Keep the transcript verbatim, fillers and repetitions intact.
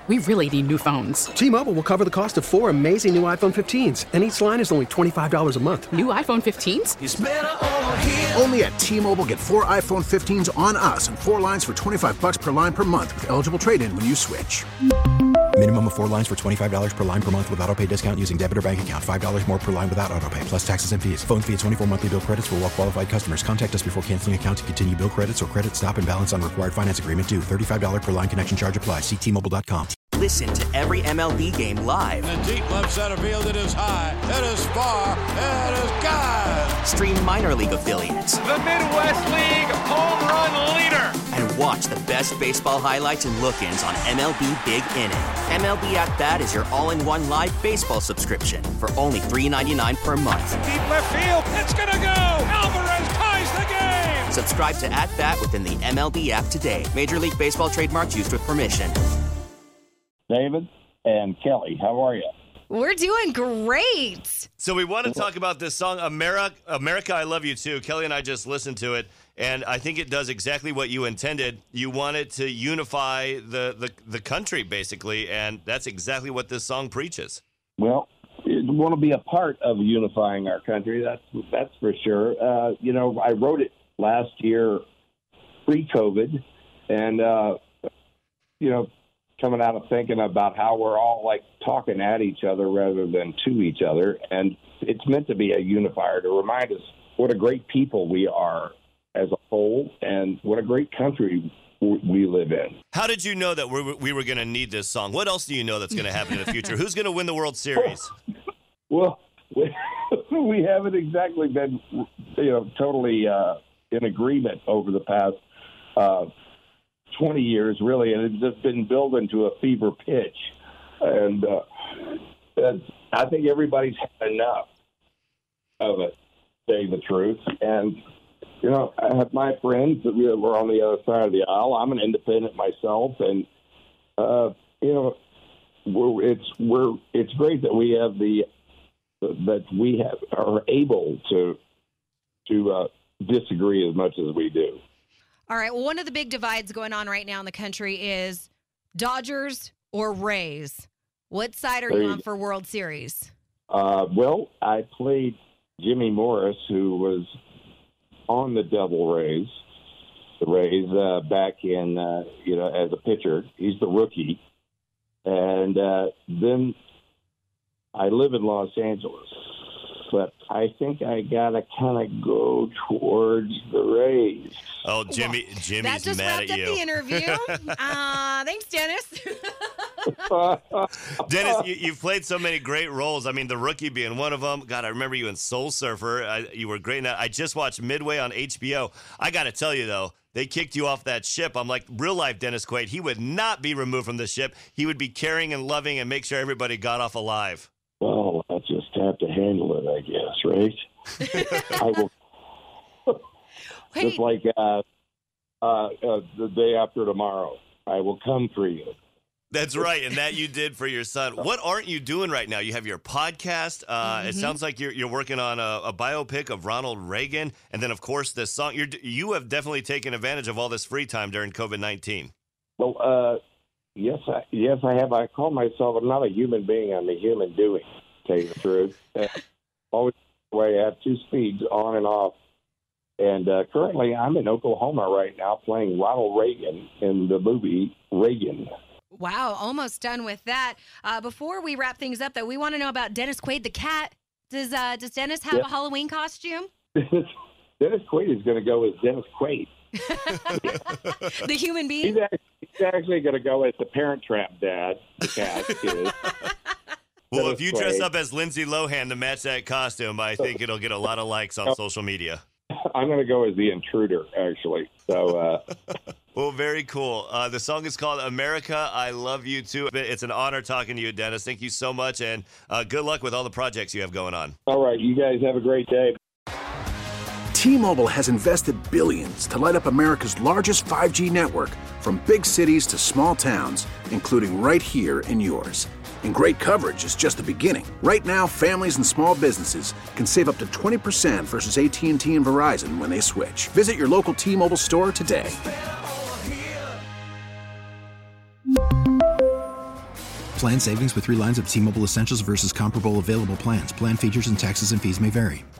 We really need new phones. T-Mobile will cover the cost of four amazing new iPhone fifteens, and each line is only twenty-five dollars a month. New iPhone fifteens? It's better over here. Only at T-Mobile, get four iPhone fifteens on us and four lines for twenty-five dollars per line per month with eligible trade-in when you switch. Minimum of four lines for twenty-five dollars per line per month with autopay discount using debit or bank account. five dollars more per line without autopay, plus taxes and fees. Phone fee at twenty-four monthly bill credits for well-qualified customers. Contact us before canceling account to continue bill credits or credit stop and balance on required finance agreement due. thirty-five dollars per line connection charge applies. See T Mobile dot com. Listen to every M L B game live. In the deep left center field, it is high, it is far, it is gone. Stream minor league affiliates. The Midwest League home run leader. And watch the best baseball highlights and look-ins on M L B Big Inning. M L B At Bat is your all-in-one live baseball subscription for only three dollars and ninety-nine cents per month. Deep left field, it's gonna go. Alvarez ties the game. Subscribe to At Bat within the M L B app today. Major League Baseball trademarks used with permission. David and Kelly, how are you? We're doing great. So we want to talk about this song, America, America, I Love You Too. Kelly and I just listened to it, and I think it does exactly what you intended. You wanted to unify the, the, the country, basically, and that's exactly what this song preaches. Well, I want to be a part of unifying our country, that's, that's for sure. Uh, you know, I wrote it last year pre-COVID, and, uh, you know, coming out of thinking about how we're all like talking at each other rather than to each other. And it's meant to be a unifier to remind us what a great people we are as a whole and what a great country we live in. How did you know that we we were going to need this song? What else do you know that's going to happen in the future? Who's going to win the World Series? Well, we, we haven't exactly been, you know, totally uh, in agreement over the past uh twenty years, really, and it's just been building to a fever pitch. And uh, I think everybody's had enough of it, to tell you the truth. And, you know, I have my friends that were on the other side of the aisle. I'm an independent myself, and, uh, you know, we're, it's we're it's great that we have the that we have are able to to uh, disagree as much as we do. All right. Well, one of the big divides going on right now in the country is Dodgers or Rays. What side are you on for World Series? Uh, well, I played Jimmy Morris, who was on the Devil Rays, the Rays, uh, back in, uh, you know, as a pitcher. He's the rookie. And uh, then I live in Los Angeles. But I think I gotta kind of go towards the Rays. Oh, Jimmy, well, Jimmy's that just mad wrapped at up you. the interview. uh, thanks, Dennis. Dennis, you, you've played so many great roles. I mean, the rookie being one of them. God, I remember you in Soul Surfer. I, you were great in that. I just watched Midway on H B O. I got to tell you, though, they kicked you off that ship. I'm like, real life Dennis Quaid. He would not be removed from the ship. He would be caring and loving and make sure everybody got off alive. Well, I just have to handle it, I guess, right? I will. Just like uh, uh, uh, the day after tomorrow, I will come for you. That's right, and that you did for your son. What aren't you doing right now? You have your podcast. Uh, mm-hmm. It sounds like you're you're working on a, a biopic of Ronald Reagan, and then, of course, this song. You're, you have definitely taken advantage of all this free time during COVID nineteen. Well, uh, yes, I, yes, I have. I call myself, I'm not a human being. I'm a human doing, to tell you the truth. Uh, always the way I have two speeds, on and off. And uh, currently, I'm in Oklahoma right now playing Ronald Reagan in the movie Reagan. Wow, almost done with that. Uh, before we wrap things up, though, we want to know about Dennis Quaid, the cat. Does uh, does Dennis have yeah. a Halloween costume? Dennis Quaid is going to go as Dennis Quaid. The human being? He's actually, he's actually going to go as the Parent Trap dad, the cat is. Well, Dennis if you Quaid. dress up as Lindsay Lohan to match that costume, I think it'll get a lot of likes on social media. I'm going to go as the intruder, actually. So, uh... Well, very cool. Uh, the song is called America, I Love You Too. It's an honor talking to you, Dennis. Thank you so much, and uh, good luck with all the projects you have going on. All right. You guys have a great day. T-Mobile has invested billions to light up America's largest five G network, from big cities to small towns, including right here in yours. And great coverage is just the beginning. Right now, families and small businesses can save up to twenty percent versus A T and T and Verizon when they switch. Visit your local T-Mobile store today. Plan savings with three lines of T-Mobile Essentials versus comparable available plans. Plan features and taxes and fees may vary.